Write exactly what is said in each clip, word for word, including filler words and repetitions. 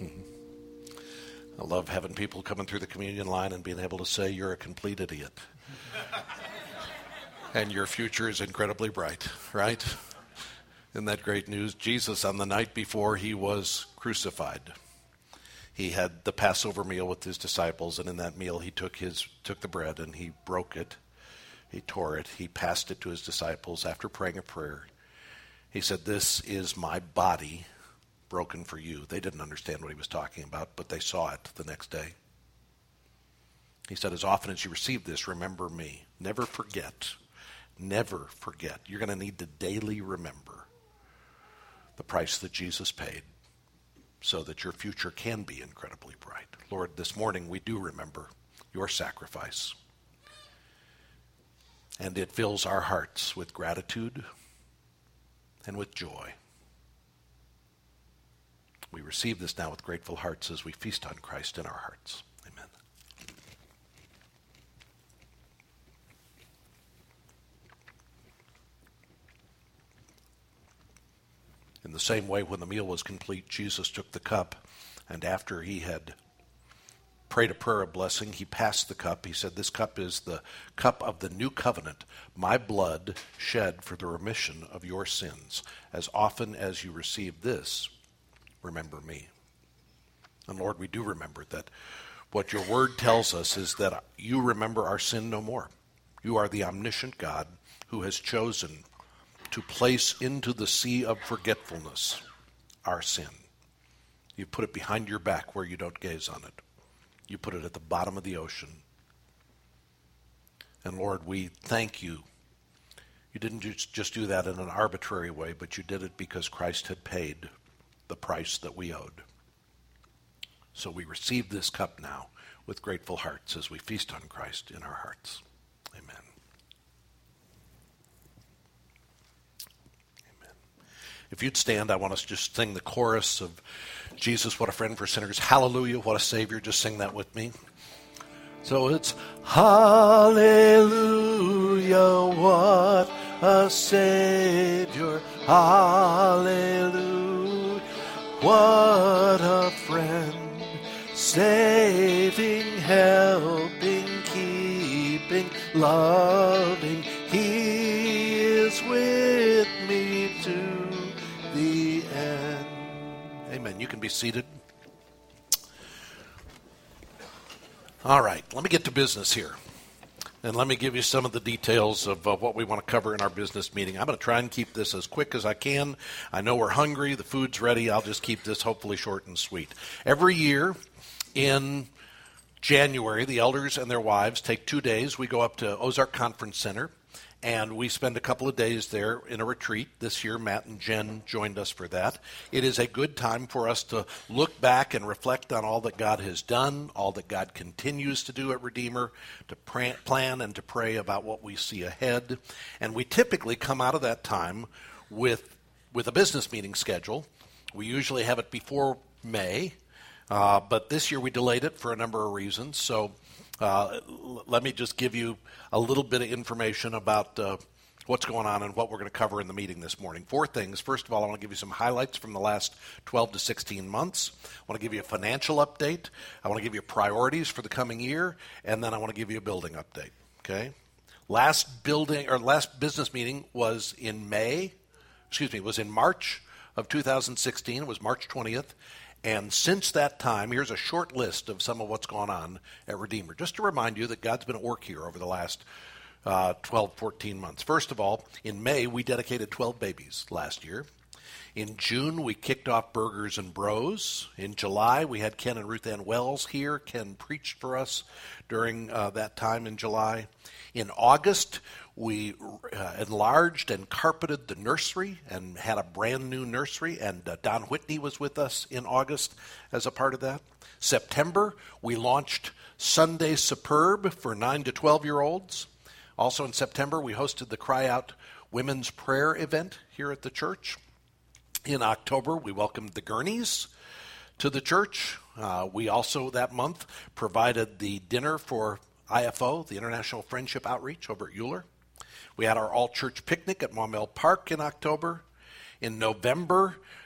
I love having people coming through the communion line and being able to say, you're a complete idiot. And your future is incredibly bright, right? Isn't that great news? Jesus, on the night before he was crucified, he had the Passover meal with his disciples, and in that meal he took his took the bread and he broke it. He tore it. He passed it to his disciples after praying a prayer. He said, this is my body broken for you. They didn't understand what he was talking about, but they saw it the next day. He said, as often as you receive this, remember me. Never forget. Never forget. You're going to need to daily remember the price that Jesus paid so that your future can be incredibly bright. Lord, this morning we do remember your sacrifice. And it fills our hearts with gratitude and with joy. We receive this now with grateful hearts as we feast on Christ in our hearts. Amen. In the same way, when the meal was complete, Jesus took the cup, and after he had prayed a prayer of blessing, he passed the cup. He said, this cup is the cup of the new covenant, my blood shed for the remission of your sins. As often as you receive this, remember me. And Lord, we do remember that what your word tells us is that you remember our sin no more. You are the omniscient God who has chosen to place into the sea of forgetfulness our sin. You put it behind your back where you don't gaze on it. You put it at the bottom of the ocean. And Lord, we thank you. You didn't just, just do that in an arbitrary way, but you did it because Christ had paid the price that we owed. So we receive this cup now with grateful hearts as we feast on Christ in our hearts. Amen. If you'd stand, I want us to just sing the chorus of Jesus, what a friend for sinners. Hallelujah, what a Savior. Just sing that with me. So it's hallelujah, what a Savior. Hallelujah, what a friend. Saving, helping, keeping, loving. He is with me too. The end. Amen. You can be seated. All right, let me get to business here. And let me give you some of the details of uh, what we want to cover in our business meeting. I'm going to try and keep this as quick as I can. I know we're hungry. The food's ready. I'll just keep this hopefully short and sweet. Every year in January, the elders and their wives take two days. We go up to Ozark Conference Center. And we spend a couple of days there in a retreat. This year, Matt and Jen joined us for that. It is a good time for us to look back and reflect on all that God has done, all that God continues to do at Redeemer, to pray, plan and to pray about what we see ahead. And we typically come out of that time with, with a business meeting schedule. We usually have it before May, uh, but this year we delayed it for a number of reasons. So Uh, let me just give you a little bit of information about uh, what's going on and what we're going to cover in the meeting this morning. Four things. First of all, I want to give you some highlights from the last twelve to sixteen months. I want to give you a financial update. I want to give you priorities for the coming year, and then I want to give you a building update. Okay? Last building or last business meeting was in May. Excuse me, was in March of two thousand sixteen. It was March twentieth. And since that time, here's a short list of some of what's gone on at Redeemer, just to remind you that God's been at work here over the last uh, twelve, fourteen months. First of all, in May, we dedicated twelve babies last year. In June, we kicked off Burgers and Bros. In July, we had Ken and Ruth Ann Wells here. Ken preached for us during uh, that time in July. In August, we uh, enlarged and carpeted the nursery and had a brand new nursery, and uh, Don Whitney was with us in August as a part of that. September, we launched Sunday Superb for nine to twelve-year-olds. Also in September, we hosted the Cry Out Women's Prayer event here at the church. In October, we welcomed the Gurneys to the church. Uh, we also, that month, provided the dinner for I F O, the International Friendship Outreach, over at Euler. We had our all-church picnic at Maumelle Park in October. In November,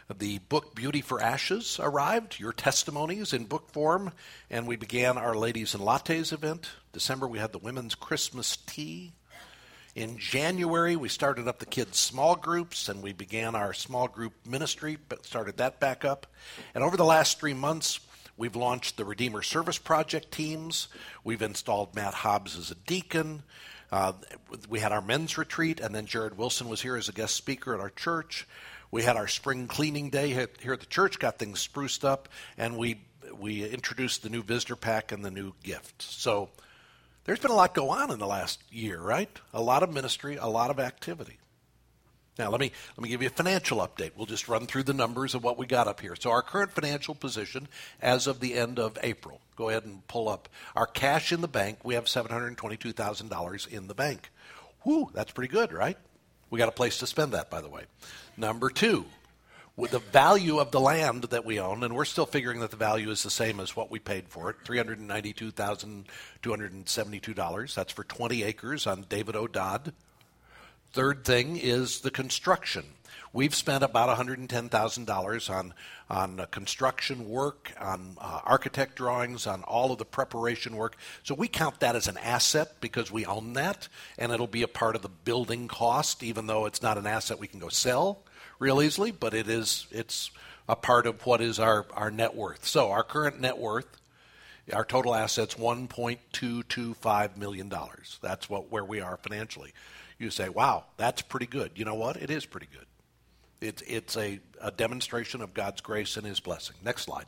The book Beauty for Ashes arrived, your testimonies in book form, and we began our Ladies and Lattes event. December, we had the Women's Christmas Tea. In January, we started up the kids' small groups, and we began our small group ministry, but started that back up. And over the last three months, we've launched the Redeemer Service Project teams. We've installed Matt Hobbs as a deacon. Uh, we had our men's retreat, and then Jared Wilson was here as a guest speaker at our church. We had our spring cleaning day here at the church, got things spruced up, and we we introduced the new visitor pack and the new gift. So there's been a lot go on in the last year, right? A lot of ministry, a lot of activity. Now, let me let me give you a financial update. We'll just run through the numbers of what we got up here. So our current financial position as of the end of April, go ahead and pull up our cash in the bank. We have seven hundred twenty-two thousand dollars in the bank. Whew, that's pretty good, right? We got a place to spend that, by the way. Number two, with the value of the land that we own, and we're still figuring that the value is the same as what we paid for it, three hundred ninety-two thousand two hundred seventy-two dollars. That's for twenty acres on David O. Dodd. Third thing is the construction. We've spent about one hundred ten thousand dollars on, on uh, construction work, on uh, architect drawings, on all of the preparation work. So we count that as an asset because we own that, and it'll be a part of the building cost, even though it's not an asset we can go sell real easily, but it is, it's a part of what is our, our net worth. So our current net worth, our total assets, one point two two five million dollars. That's what where we are financially. You say, wow, that's pretty good. You know what? It is pretty good. It's, it's a, a demonstration of God's grace and his blessing. Next slide.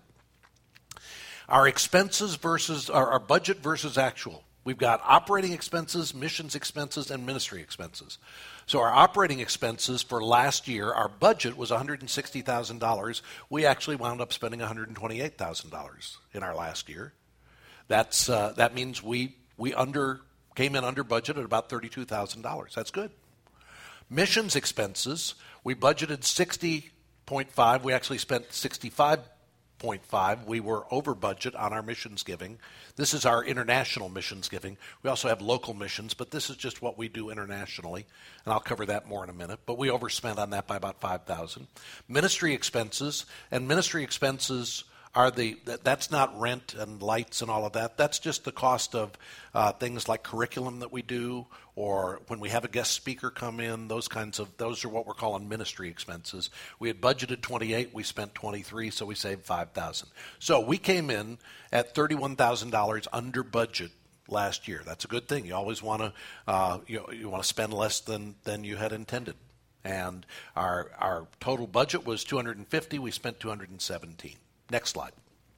Our expenses versus, our, our budget versus actual. We've got operating expenses, missions expenses, and ministry expenses. So our operating expenses for last year, our budget was one hundred sixty thousand dollars. We actually wound up spending one hundred twenty-eight thousand dollars in our last year. That's uh, that means we we under came in under budget at about thirty-two thousand dollars. That's good. Missions expenses, we budgeted sixty point five. We actually spent sixty-five point five. We were over budget on our missions giving. This is our international missions giving. We also have local missions, but this is just what we do internationally, and I'll cover that more in a minute. But we overspent on that by about five thousand dollars. Ministry expenses, and ministry expenses are the, that's not rent and lights and all of that. That's just the cost of uh, things like curriculum that we do, or when we have a guest speaker come in, those kinds of, those are what we're calling ministry expenses. We had budgeted twenty-eight, we spent twenty-three, so we saved five thousand dollars. So we came in at thirty-one thousand dollars under budget last year. That's a good thing. You always want to, uh, you, you want to spend less than, than you had intended. And our, our total budget was two hundred fifty, we spent two hundred seventeen. Next slide.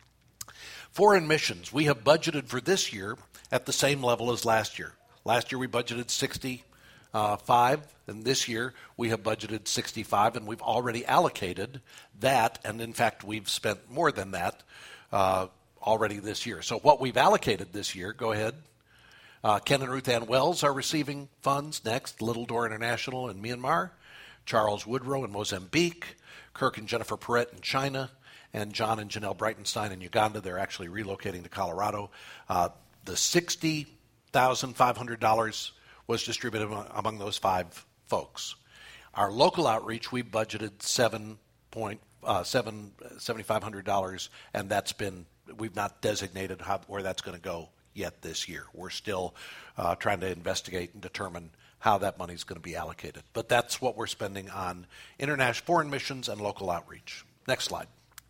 Foreign missions. We have budgeted for this year at the same level as last year. Last year we budgeted sixty-five, and this year we have budgeted sixty-five, and we've already allocated that, and in fact we've spent more than that uh, already this year. So what we've allocated this year, go ahead. Uh, Ken and Ruth Ann Wells are receiving funds next. Little Door International in Myanmar. Charles Woodrow in Mozambique. Kirk and Jennifer Perrett in China. And John and Janelle Breitenstein in Uganda. They're actually relocating to Colorado. Uh, the sixty thousand five hundred dollars was distributed among those five folks. Our local outreach, we budgeted seven point seven seventy five hundred dollars, and that's been, we've not designated how, where that's going to go yet this year. We're still uh, trying to investigate and determine how that money is going to be allocated. But that's what we're spending on international foreign missions and local outreach. Next slide.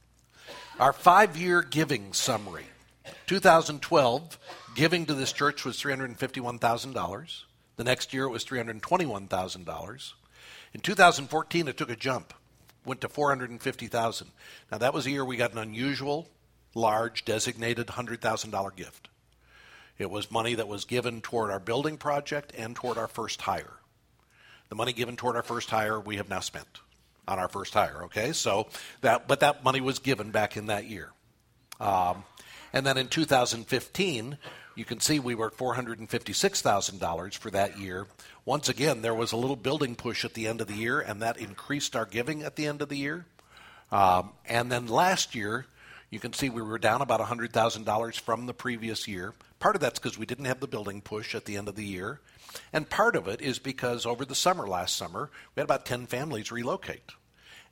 Our five-year giving summary. two thousand twelve, giving to this church was three hundred fifty-one thousand dollars. The next year it was three hundred twenty-one thousand dollars. In two thousand fourteen, it took a jump, went to four hundred fifty thousand dollars. Now, that was a year we got an unusual, large, designated one hundred thousand dollars gift. It was money that was given toward our building project and toward our first hire. The money given toward our first hire, we have now spent on our first hire, okay? So that, but that money was given back in that year. Um, and then in two thousand fifteen, you can see we were at four hundred fifty-six thousand dollars for that year. Once again, there was a little building push at the end of the year, and that increased our giving at the end of the year. Um, and then last year, you can see we were down about one hundred thousand dollars from the previous year. Part of that's because we didn't have the building push at the end of the year. And part of it is because over the summer, last summer, we had about ten families relocate.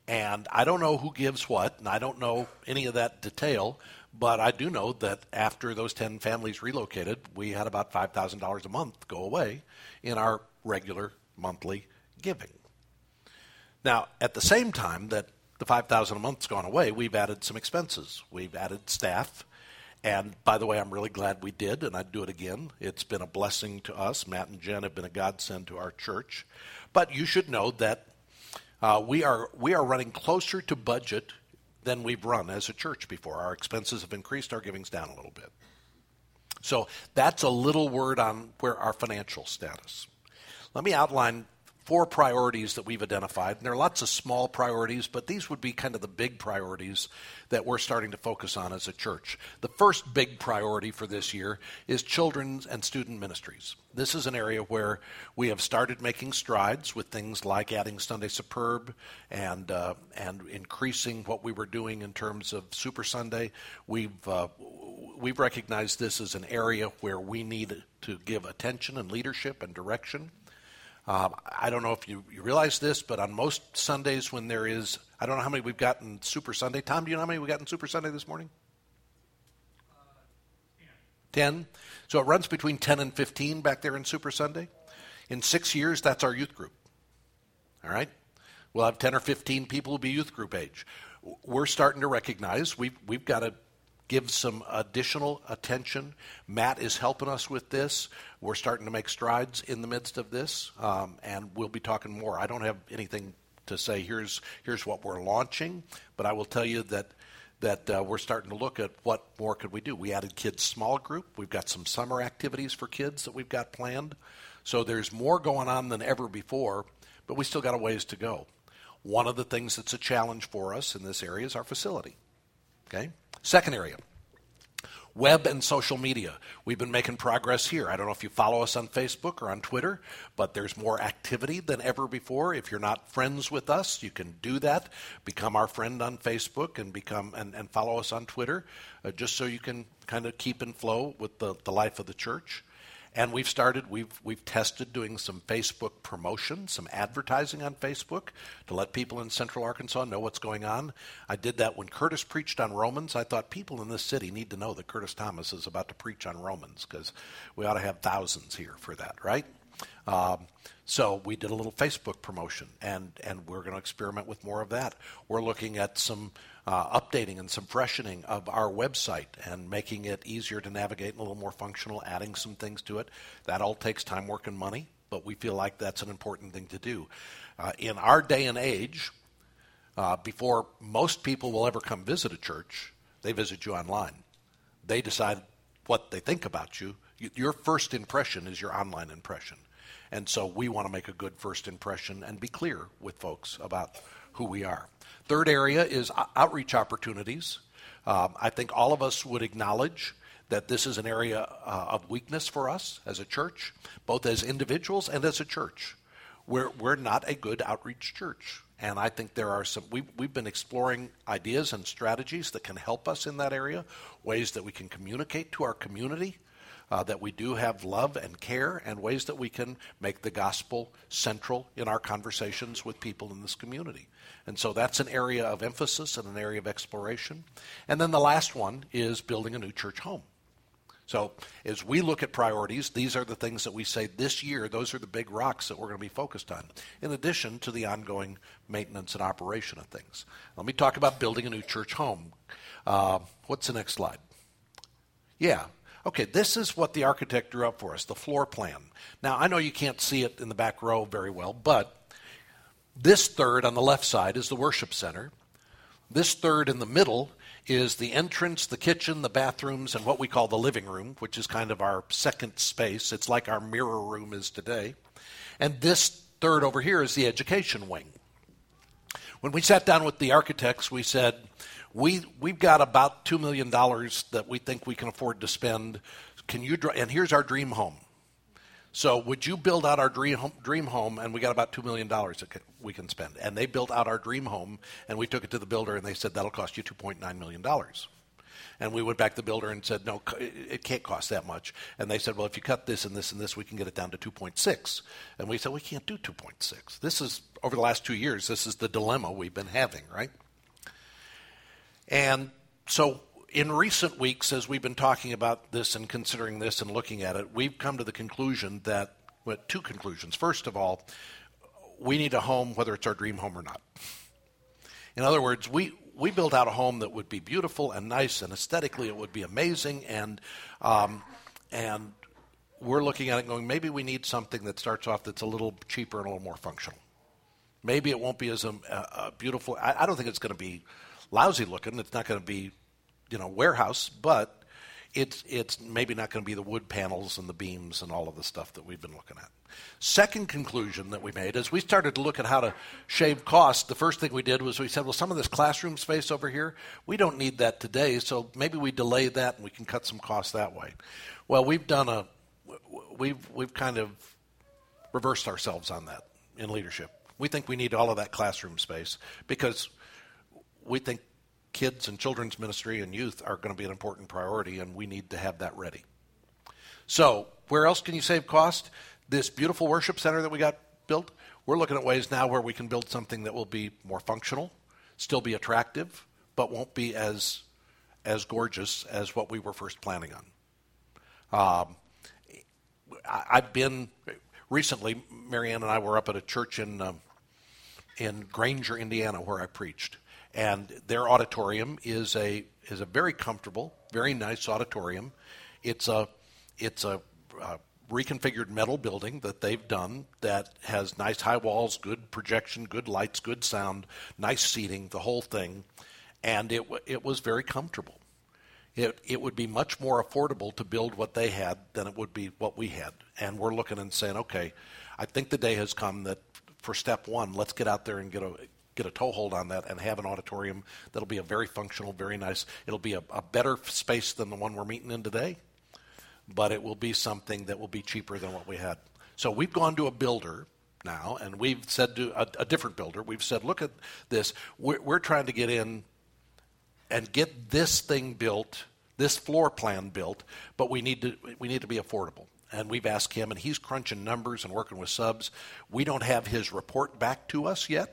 And I don't know who gives what, and I don't know any of that detail, but I do know that after those ten families relocated, we had about five thousand dollars a month go away in our regular monthly giving. Now, at the same time that the five thousand dollars a month's gone away, we've added some expenses. We've added staff. And by the way, I'm really glad we did, and I'd do it again. It's been a blessing to us. Matt and Jen have been a godsend to our church. But you should know that uh, we are we are running closer to budget than we've run as a church before. Our expenses have increased, our giving's down a little bit. So that's a little word on where our financial status. Let me outline four priorities that we've identified. And there are lots of small priorities, but these would be kind of the big priorities that we're starting to focus on as a church. The first big priority for this year is children's and student ministries. This is an area where we have started making strides with things like adding Sunday Superb and uh, and increasing what we were doing in terms of Super Sunday. We've uh, we've recognized this as an area where we need to give attention and leadership and direction. Um, I don't know if you, you realize this, but on most Sundays when there is, I don't know how many we've got in Super Sunday. Tom, do you know how many we got in Super Sunday this morning? Uh, ten. ten. So it runs between ten and fifteen back there in Super Sunday. In six years, that's our youth group. All right? We'll have ten or fifteen people who will be youth group age. We're starting to recognize we've, we've got to give some additional attention. Matt is helping us with this. We're starting to make strides in the midst of this, um, and we'll be talking more. I don't have anything to say, here's here's what we're launching, but I will tell you that that uh, we're starting to look at what more could we do. We added kids' small group. We've got some summer activities for kids that we've got planned. So there's more going on than ever before, but we still got a ways to go. One of the things that's a challenge for us in this area is our facility. Okay? Second area, web and social media. We've been making progress here. I don't know if you follow us on Facebook or on Twitter, but there's more activity than ever before. If you're not friends with us, you can do that. Become our friend on Facebook and become and, and follow us on Twitter, uh, just so you can kind of keep in flow with the, the life of the church. And we've started, we've we've tested doing some Facebook promotion, some advertising on Facebook to let people in Central Arkansas know what's going on. I did that when Curtis preached on Romans. I thought people in this city need to know that Curtis Thomas is about to preach on Romans, because we ought to have thousands here for that, right? Um, so we did a little Facebook promotion, and, and we're going to experiment with more of that. We're looking at some uh, updating and some freshening of our website and making it easier to navigate and a little more functional, adding some things to it. That all takes time, work, and money, but we feel like that's an important thing to do. Uh, in our day and age, uh, before most people will ever come visit a church, they visit you online. They decide what they think about you. Your first impression is your online impression. And so we want to make a good first impression and be clear with folks about who we are. Third area is outreach opportunities. Um, I think all of us would acknowledge that this is an area uh, of weakness for us as a church, both as individuals and as a church. We're, we're not a good outreach church. And I think there are some, we've, we've been exploring ideas and strategies that can help us in that area, ways that we can communicate to our community, Uh, that we do have love and care, and ways that we can make the gospel central in our conversations with people in this community. And so that's an area of emphasis and an area of exploration. And then the last one is building a new church home. So as we look at priorities, these are the things that we say this year, those are the big rocks that we're going to be focused on, in addition to the ongoing maintenance and operation of things. Let me talk about building a new church home. Uh, what's the next slide? Yeah. Okay, this is what the architect drew up for us, the floor plan. Now, I know you can't see it in the back row very well, but this third on the left side is the worship center. This third in the middle is the entrance, the kitchen, the bathrooms, and what we call the living room, which is kind of our second space. It's like our mirror room is today. And this third over here is the education wing. When we sat down with the architects, we said, We, we've got about two million dollars that we think we can afford to spend. Can you? And here's our dream home. So would you build out our dream home, dream home, and we got about two million dollars that we can spend. And they built out our dream home, and we took it to the builder, and they said that'll cost you two point nine million dollars. And we went back to the builder and said, no, it can't cost that much. And they said, well, if you cut this and this and this, we can get it down to two point six. And we said, we can't do two point six. This is, over the last two years, this is the dilemma we've been having, right? And so in recent weeks, as we've been talking about this and considering this and looking at it, we've come to the conclusion that, well, two conclusions. First of all, we need a home, whether it's our dream home or not. In other words, we, we built out a home that would be beautiful and nice, and aesthetically it would be amazing, and um, and we're looking at it and going, maybe we need something that starts off that's a little cheaper and a little more functional. Maybe it won't be as a, a beautiful, I, I don't think it's going to be lousy looking. It's not going to be, you know, warehouse, but it's it's maybe not going to be the wood panels and the beams and all of the stuff that we've been looking at. Second conclusion that we made is we started to look at how to shave costs. The first thing we did was we said, well, some of this classroom space over here, we don't need that today, so maybe we delay that and we can cut some costs that way. Well, we've done a, we've we've kind of reversed ourselves on that in leadership. We think we need all of that classroom space because we think kids and children's ministry and youth are going to be an important priority, and we need to have that ready. So where else can you save cost? This beautiful worship center that we got built, we're looking at ways now where we can build something that will be more functional, still be attractive, but won't be as as gorgeous as what we were first planning on. Um, I, I've been, recently, Marianne and I were up at a church in um, in Granger, Indiana, where I preached. And their auditorium is a is a very comfortable, very nice auditorium. It's a it's a, a reconfigured metal building that they've done that has nice high walls, good projection, good lights, good sound, nice seating, the whole thing. And it it was very comfortable. It it would be much more affordable to build what they had than it would be what we had. And we're looking and saying, okay, I think the day has come that for step one, let's get out there and get a get a toehold on that and have an auditorium that'll be a very functional, very nice. It'll be a, a better space than the one we're meeting in today, but it will be something that will be cheaper than what we had. So we've gone to a builder now, and we've said to a, a different builder, we've said, look at this. We're, we're trying to get in and get this thing built, this floor plan built, but we need to we need to be affordable. And we've asked him, and he's crunching numbers and working with subs. We don't have his report back to us yet.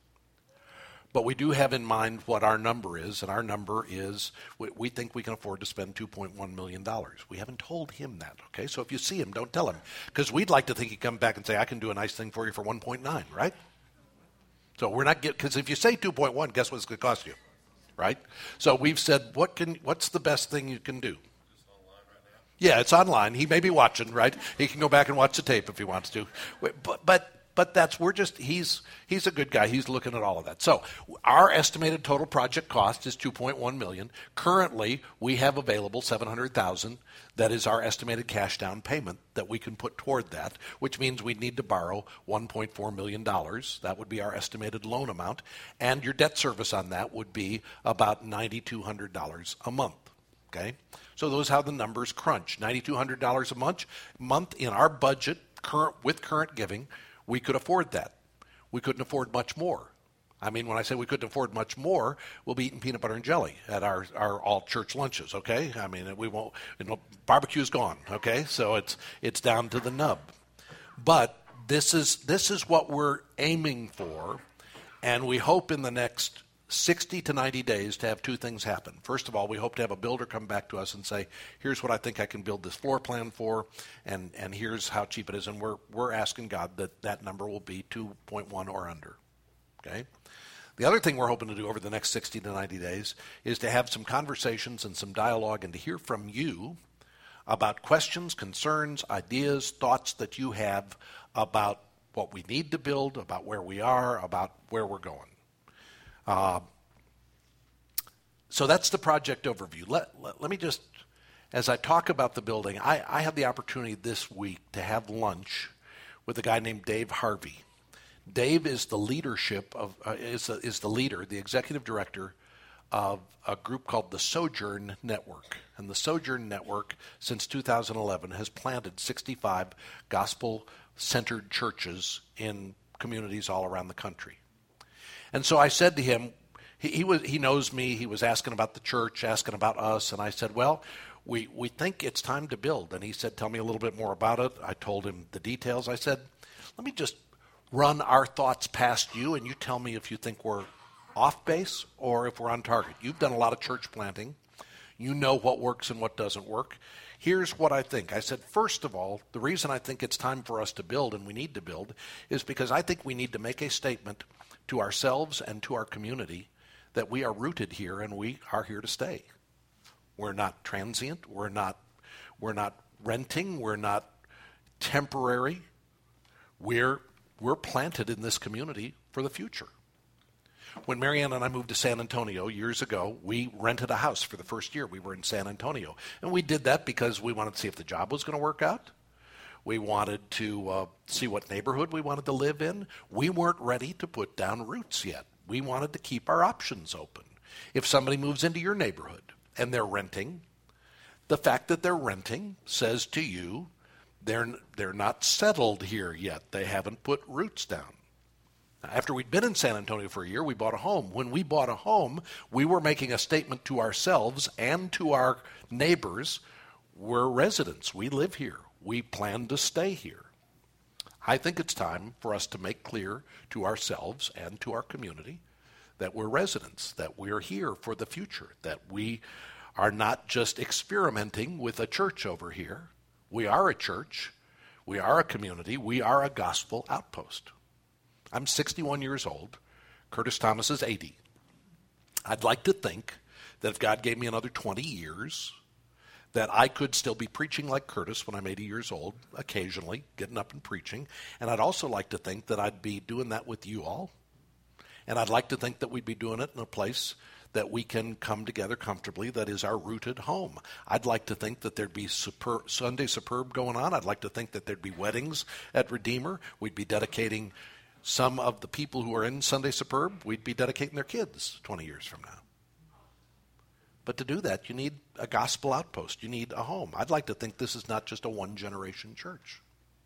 But we do have in mind what our number is, and our number is we, we think we can afford to spend two point one million dollars. We haven't told him that, okay? So if you see him, don't tell him. Because we'd like to think he'd come back and say, I can do a nice thing for you for one point nine, right? So we're not getting, because if you say two point one, guess what it's going to cost you, right? So we've said, what can, what's the best thing you can do? It's online right now. Yeah, it's online. He may be watching, right? He can go back and watch the tape if he wants to. But, but But that's, we're just, he's he's a good guy. He's looking at all of that. So our estimated total project cost is two point one million dollars. Currently, we have available seven hundred thousand dollars. That is our estimated cash down payment that we can put toward that, which means we'd need to borrow one point four million dollars. That would be our estimated loan amount. And your debt service on that would be about nine thousand two hundred dollars a month. Okay? So those are how the numbers crunch. nine thousand two hundred dollars a month, month in our budget current with current giving. We could afford that. We couldn't afford much more. I mean, when I say we couldn't afford much more, we'll be eating peanut butter and jelly at our, our all-church lunches, okay? I mean, we won't, you know, barbecue's gone, okay? So it's it's down to the nub. But this is this is what we're aiming for, and we hope in the next sixty to ninety days to have two things happen. First of all, we hope to have a builder come back to us and say, here's what I think I can build this floor plan for, and, and here's how cheap it is. And we're we're asking God that that number will be two point one or under. Okay? The other thing we're hoping to do over the next sixty to ninety days is to have some conversations and some dialogue and to hear from you about questions, concerns, ideas, thoughts that you have about what we need to build, about where we are, about where we're going. Uh, so that's the project overview. Let, let, let me just, as I talk about the building, I, I had the opportunity this week to have lunch with a guy named Dave Harvey. Dave is the leadership of uh, is the, is the leader, the executive director of a group called the Sojourn Network. And the Sojourn Network, since two thousand eleven, has planted sixty-five gospel-centered churches in communities all around the country. And so I said to him, he, he was he knows me. He was asking about the church, asking about us, and I said, well, we, we think it's time to build. And he said, tell me a little bit more about it. I told him the details. I said, let me just run our thoughts past you, and you tell me if you think we're off base or if we're on target. You've done a lot of church planting. You know what works and what doesn't work. Here's what I think. I said, first of all, the reason I think it's time for us to build and we need to build is because I think we need to make a statement to ourselves and to our community that we are rooted here and we are here to stay. We're not transient. We're not, we're not renting. We're not temporary. We're, we're planted in this community for the future. When Marianne and I moved to San Antonio years ago, we rented a house for the first year. We were in San Antonio. And we did that because we wanted to see if the job was going to work out. We wanted to uh, see what neighborhood we wanted to live in. We weren't ready to put down roots yet. We wanted to keep our options open. If somebody moves into your neighborhood and they're renting, the fact that they're renting says to you they're, they're not settled here yet. They haven't put roots down. After we'd been in San Antonio for a year, we bought a home. When we bought a home, we were making a statement to ourselves and to our neighbors, we're residents. We live here. We plan to stay here. I think it's time for us to make clear to ourselves and to our community that we're residents, that we're here for the future, that we are not just experimenting with a church over here. We are a church. We are a community. We are a gospel outpost. I'm sixty-one years old. Curtis Thomas is eighty. I'd like to think that if God gave me another twenty years, that I could still be preaching like Curtis when I'm eighty years old, occasionally, getting up and preaching. And I'd also like to think that I'd be doing that with you all. And I'd like to think that we'd be doing it in a place that we can come together comfortably, that is our rooted home. I'd like to think that there'd be super, Sunday Superb going on. I'd like to think that there'd be weddings at Redeemer. We'd be dedicating some of the people who are in Sunday Superb, we'd be dedicating their kids twenty years from now. But to do that, you need a gospel outpost. You need a home. I'd like to think this is not just a one-generation church.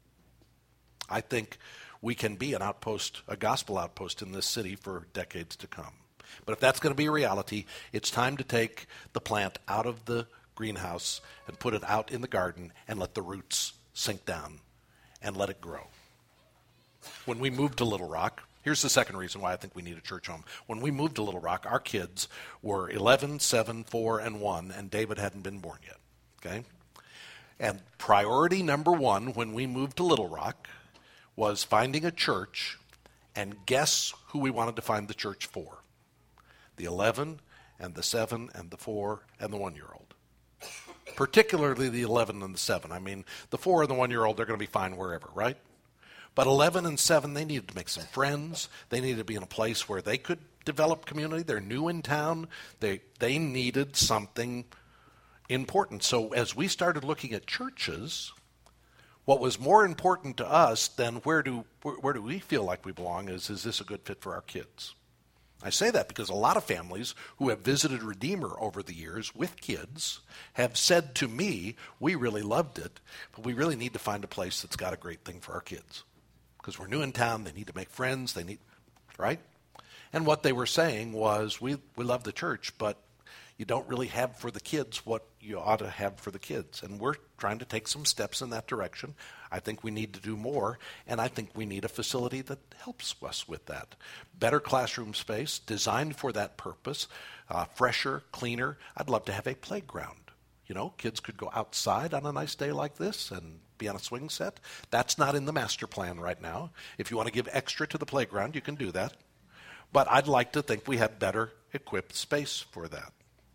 I think we can be an outpost, a gospel outpost in this city for decades to come. But if that's going to be a reality, it's time to take the plant out of the greenhouse and put it out in the garden and let the roots sink down and let it grow. When we moved to Little Rock, here's the second reason why I think we need a church home. When we moved to Little Rock, our kids were eleven, seven, four, and one, and David hadn't been born yet. Okay? And priority number one when we moved to Little Rock was finding a church, and guess who we wanted to find the church for? The eleven, and the seven, and the four, and the one-year-old. Particularly the eleven and the seven. I mean, the four and the one-year-old, they're going to be fine wherever, right? But eleven and seven, they needed to make some friends. They needed to be in a place where they could develop community. They're new in town. They they needed something important. So as we started looking at churches, what was more important to us than where do where, where do we feel like we belong is, is this a good fit for our kids? I say that because a lot of families who have visited Redeemer over the years with kids have said to me, we really loved it, but we really need to find a place that's got a great thing for our kids. Because we're new in town, they need to make friends, they need, right? And what they were saying was, we, we love the church, but you don't really have for the kids what you ought to have for the kids. And we're trying to take some steps in that direction. I think we need to do more, and I think we need a facility that helps us with that. Better classroom space, designed for that purpose, uh, fresher, cleaner. I'd love to have a playground. You know, kids could go outside on a nice day like this and be on a swing set. That's not in the master plan right now. If you want to give extra to the playground, you can do that. But I'd like to think we have better equipped space for that.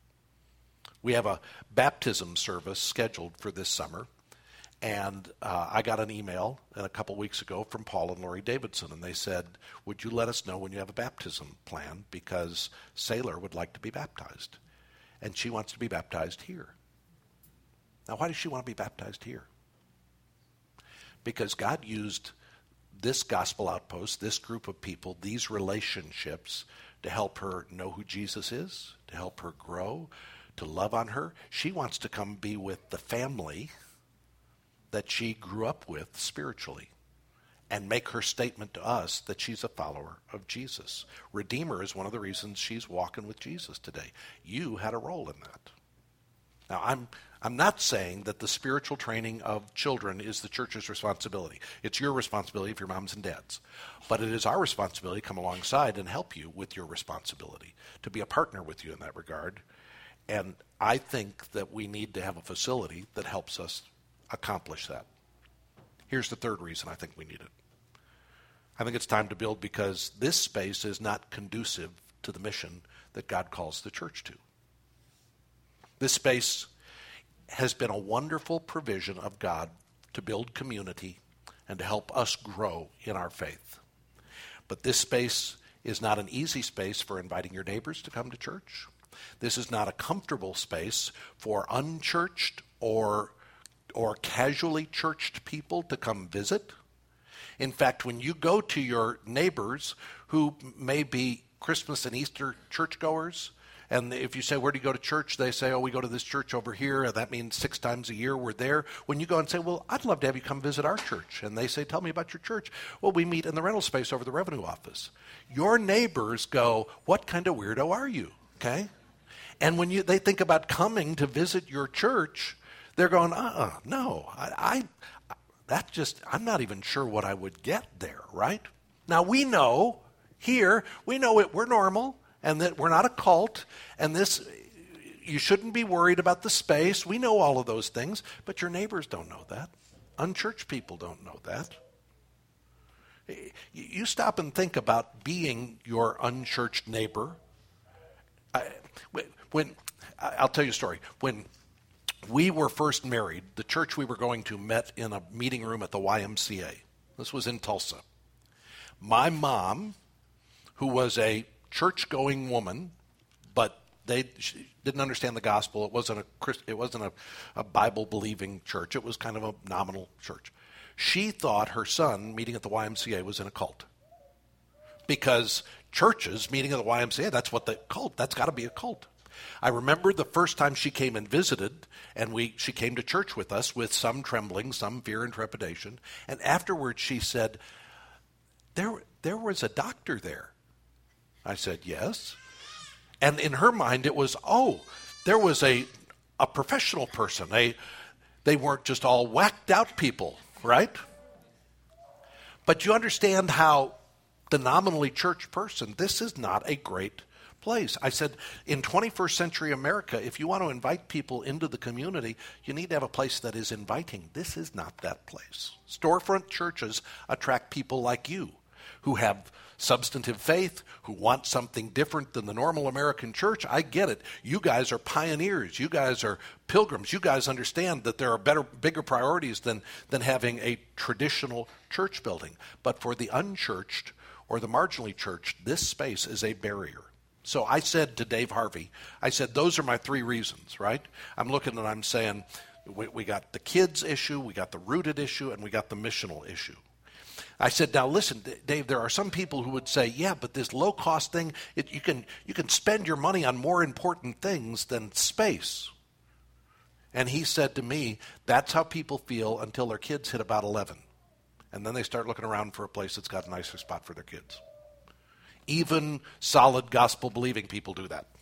We have a baptism service scheduled for this summer. And uh, I got an email a couple weeks ago from Paul and Lori Davidson, and they said, would you let us know when you have a baptism plan, because Sailor would like to be baptized. And she wants to be baptized here. Now, why does she want to be baptized here? Because God used this gospel outpost, this group of people, these relationships to help her know who Jesus is, to help her grow, to love on her. She wants to come be with the family that she grew up with spiritually. and make her statement to us that she's a follower of Jesus. Redeemer is one of the reasons she's walking with Jesus today. You had a role in that. Now, I'm I'm not saying that the spiritual training of children is the church's responsibility. It's your responsibility if you're moms and dads. But it is our responsibility to come alongside and help you with your responsibility, to be a partner with you in that regard. And I think that we need to have a facility that helps us accomplish that. Here's the third reason I think we need it. I think it's time to build because this space is not conducive to the mission that God calls the church to. This space has been a wonderful provision of God to build community and to help us grow in our faith. But this space is not an easy space for inviting your neighbors to come to church. This is not a comfortable space for unchurched or, or casually churched people to come visit. In fact, when you go to your neighbors who may be Christmas and Easter churchgoers, and if you say, where do you go to church? They say, oh, we go to this church over here. And that means six times a year we're there. When you go and say, well, I'd love to have you come visit our church. And they say, tell me about your church. Well, we meet in the rental space over the revenue office. Your neighbors go, what kind of weirdo are you? Okay? And when you they think about coming to visit your church, they're going, uh-uh, no. I, I that just, I'm not even sure what I would get there, right? Now, we know here, we know it, we're normal. And that we're not a cult, and this, you shouldn't be worried about the space. We know all of those things, but your neighbors don't know that. Unchurched people don't know that. You stop and think about being your unchurched neighbor. I, when I'll tell you a story. When we were first married, the church we were going to met in a meeting room at the Y M C A. This was in Tulsa. My mom, who was a church-going woman, but they she didn't understand the gospel. It wasn't a it wasn't a, a Bible-believing church. It was kind of a nominal church. She thought her son meeting at the Y M C A was in a cult, because churches meeting at the Y M C A, that's what the cult. That's got to be a cult. I remember the first time she came and visited, and we she came to church with us with some trembling, some fear and trepidation. And afterwards, she said, "There, there was a doctor there." I said, yes. And in her mind, it was, oh, there was a a professional person. They, they weren't just all whacked out people, right? But you understand how the nominally church person, this is not a great place. I said, in twenty-first century America, if you want to invite people into the community, you need to have a place that is inviting. This is not that place. Storefront churches attract people like you who have substantive faith, who want something different than the normal American church. I get it. You guys are pioneers. You guys are pilgrims. You guys understand that there are better, bigger priorities than, than having a traditional church building. But for the unchurched or the marginally churched, this space is a barrier. So I said to Dave Harvey, I said, those are my three reasons, right? I'm looking and I'm saying, we, we got the kids issue, we got the rooted issue, and we got the missional issue. I said, now listen, Dave, there are some people who would say, yeah, but this low-cost thing, it, you can you can spend your money on more important things than space. And he said to me, that's how people feel until their kids hit about eleven. And then they start looking around for a place that's got a nicer spot for their kids. Even solid gospel-believing people do that.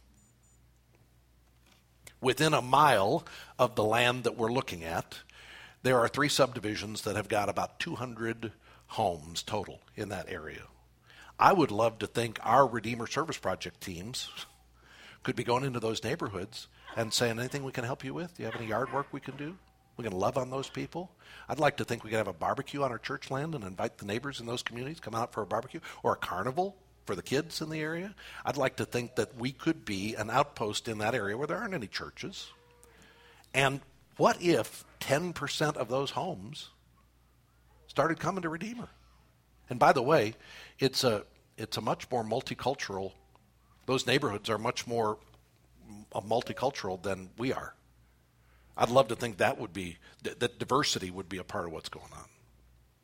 Within a mile of the land that we're looking at, there are three subdivisions that have got about two hundred homes total in that area. I would love to think our Redeemer Service Project teams could be going into those neighborhoods and saying, anything we can help you with? Do you have any yard work we can do? We can love on those people. I'd like to think we could have a barbecue on our church land and invite the neighbors in those communities, come out for a barbecue, or a carnival for the kids in the area. I'd like to think that we could be an outpost in that area where there aren't any churches. And what if ten percent of those homes started coming to Redeemer? And by the way, it's a it's a much more multicultural, those neighborhoods are much more multicultural than we are. I'd love to think that would be, that diversity would be a part of what's going on.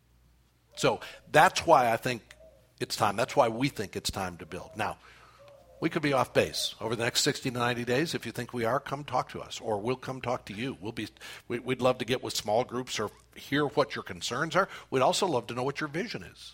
So that's why I think it's time, that's why we think it's time to build. Now, We could be off base over the next sixty to ninety days. If you think we are, come talk to us, or we'll come talk to you. We'll be, we, we'd love to get with small groups or hear what your concerns are. We'd also love to know what your vision is.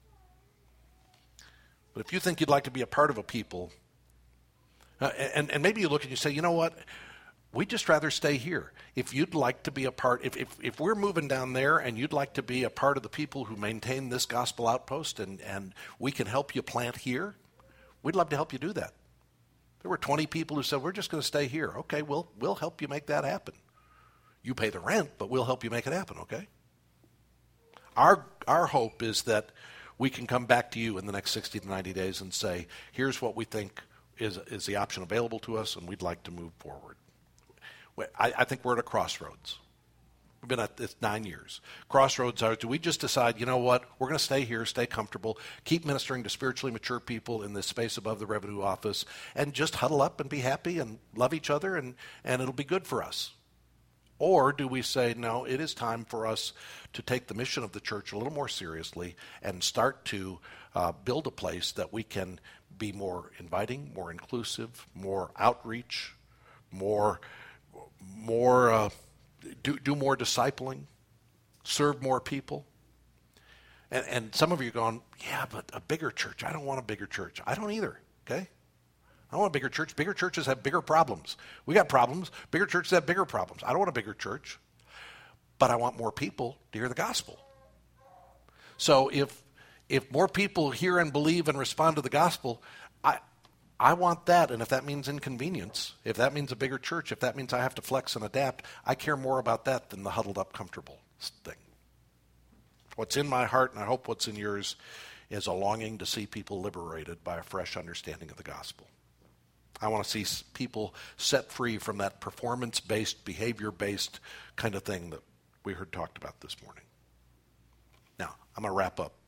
But if you think you'd like to be a part of a people, uh, and, and maybe you look and you say, you know what, we'd just rather stay here. If you'd like to be a part, if, if, if we're moving down there and you'd like to be a part of the people who maintain this gospel outpost and, and we can help you plant here, we'd love to help you do that. There were twenty people who said, we're just going to stay here. Okay, we'll, we'll help you make that happen. You pay the rent, but we'll help you make it happen, okay? Our, our hope is that we can come back to you in the next sixty to ninety days and say, here's what we think is, is the option available to us, and we'd like to move forward. I, I think we're at a crossroads. We've been at this nine years. Crossroads are, do we just decide, you know what, we're going to stay here, stay comfortable, keep ministering to spiritually mature people in this space above the revenue office, and just huddle up and be happy and love each other, and, and it'll be good for us? Or do we say, no, it is time for us to take the mission of the church a little more seriously and start to uh, build a place that we can be more inviting, more inclusive, more outreach, more, more uh, do, do more discipling, serve more people? And, and some of you are going, yeah, but a bigger church. I don't want a bigger church. I don't either, okay? I don't want a bigger church. Bigger churches have bigger problems. We got problems. Bigger churches have bigger problems. I don't want a bigger church, but I want more people to hear the gospel. So if if more people hear and believe and respond to the gospel, I I want that. And if that means inconvenience, if that means a bigger church, if that means I have to flex and adapt, I care more about that than the huddled up comfortable thing. What's in my heart, and I hope what's in yours, is a longing to see people liberated by a fresh understanding of the gospel. I want to see people set free from that performance-based, behavior-based kind of thing that we heard talked about this morning. Now, I'm going to wrap up.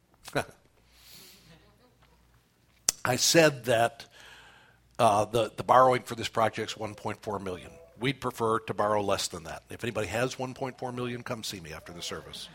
I said that uh, the, the borrowing for this project is one point four million dollars. We'd prefer to borrow less than that. If anybody has one point four million dollars, come see me after the service.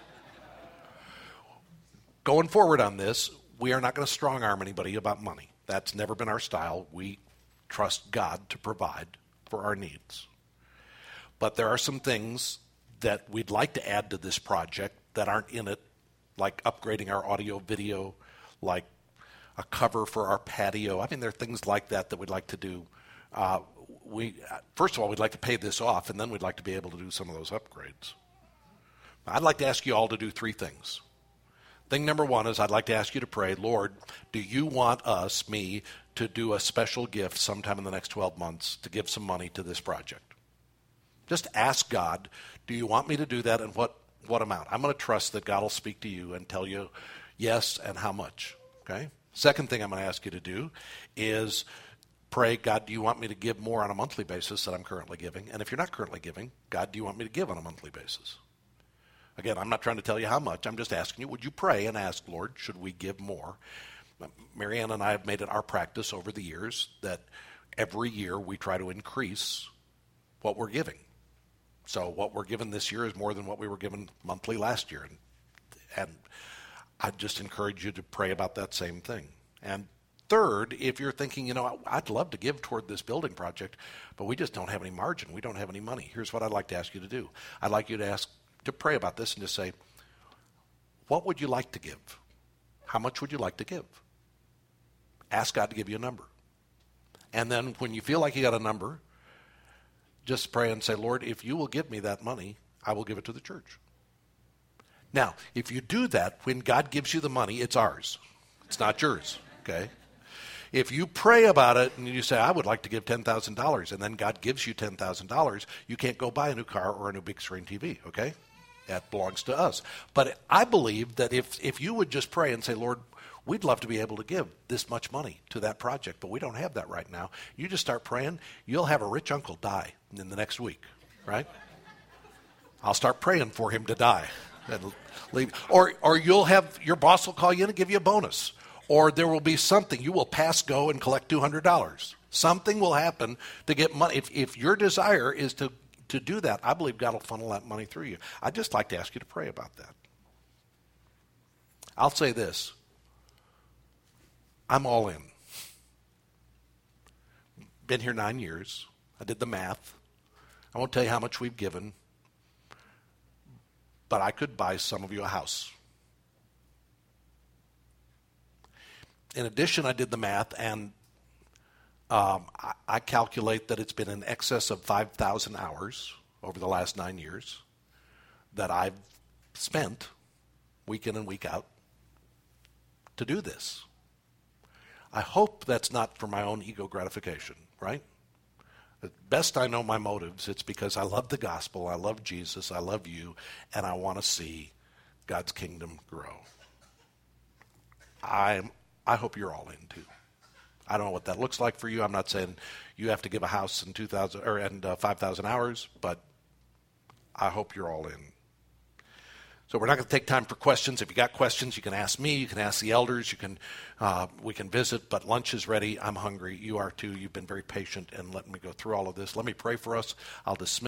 Going forward on this, we are not going to strong-arm anybody about money. That's never been our style. We trust God to provide for our needs. But there are some things that we'd like to add to this project that aren't in it, like upgrading our audio video, like a cover for our patio. I mean, there are things like that that we'd like to do. Uh, we first of all, we'd like to pay this off, and then we'd like to be able to do some of those upgrades. I'd like to ask you all to do three things. Thing number one is I'd like to ask you to pray, Lord, do you want us, me, to do a special gift sometime in the next twelve months to give some money to this project? Just ask God, do you want me to do that, and what, what amount? I'm going to trust that God will speak to you and tell you yes and how much, okay? Second thing I'm going to ask you to do is pray, God, do you want me to give more on a monthly basis than I'm currently giving? And if you're not currently giving, God, do you want me to give on a monthly basis? Again, I'm not trying to tell you how much. I'm just asking you, would you pray and ask, Lord, should we give more? Marianne and I have made it our practice over the years that every year we try to increase what we're giving. So what we're given this year is more than what we were given monthly last year. And, and I'd just encourage you to pray about that same thing. And third, if you're thinking, you know, I'd love to give toward this building project, but we just don't have any margin. We don't have any money. Here's what I'd like to ask you to do. I'd like you to ask to pray about this and just say, what would you like to give? How much would you like to give? Ask God to give you a number. And then when you feel like you got a number, just pray and say, Lord, if you will give me that money, I will give it to the church. Now, if you do that, when God gives you the money, it's ours. It's not yours, okay? If you pray about it and you say, I would like to give ten thousand dollars, and then God gives you ten thousand dollars, you can't go buy a new car or a new big screen T V, okay? That belongs to us. But I believe that if, if you would just pray and say, Lord, we'd love to be able to give this much money to that project, but we don't have that right now. You just start praying, you'll have a rich uncle die in the next week, right? I'll start praying for him to die. And leave. Or, or you'll have, your boss will call you in and give you a bonus. Or there will be something. You will pass go and collect two hundred dollars. Something will happen to get money. If, if your desire is to, to do that, I believe God will funnel that money through you. I'd just like to ask you to pray about that. I'll say this. I'm all in. been here nine years. I did the math. I won't tell you how much we've given, but I could buy some of you a house. In addition, I did the math, and um, I, I calculate that it's been in excess of five thousand hours over the last nine years that I've spent week in and week out to do this. I hope that's not for my own ego gratification, right? At best I know my motives. It's because I love the gospel, I love Jesus, I love you, and I want to see God's kingdom grow. I'm, I hope you're all in too. I don't know what that looks like for you. I'm not saying you have to give a house in two thousand or and uh, five thousand hours, but I hope you're all in. So we're not going to take time for questions. If you got questions, you can ask me. You can ask the elders. You can, uh, we can visit. But lunch is ready. I'm hungry. You are too. You've been very patient and letting me go through all of this. Let me pray for us. I'll dismiss.